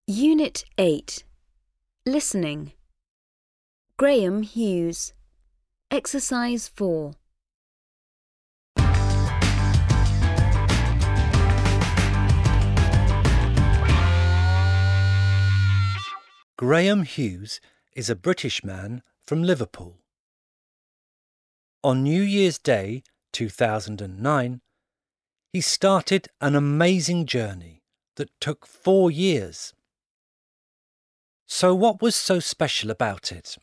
Unit 8. Listening. Graham Hughes. Exercise 4. Graham Hughes is a British man from Liverpool. On New Year's Day 2009, he started an amazing journey that took 4 years. So what was so special about it?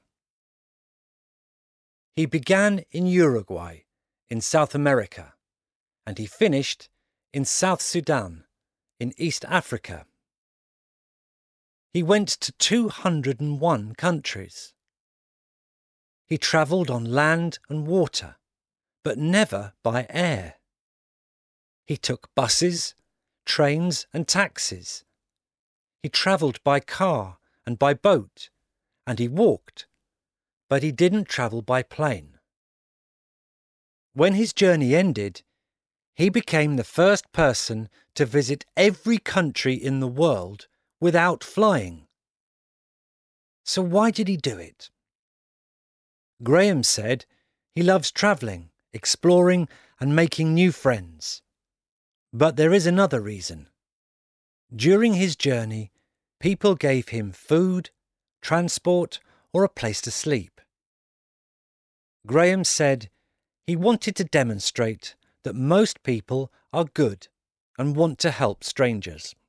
He began in Uruguay, in South America, and he finished in South Sudan, in East Africa. He went to 201 countries. He travelled on land and water, but never by air. He took buses, trains and taxis. He travelled by car and by boat, and he walked, but he didn't travel by plane. When his journey ended, he became the first person to visit every country in the world without flying. So why did he do it? Graham said he loves travelling, exploring and making new friends. But there is another reason. During his journey, people gave him food, transport or a place to sleep. Graham said he wanted to demonstrate that most people are good and want to help strangers.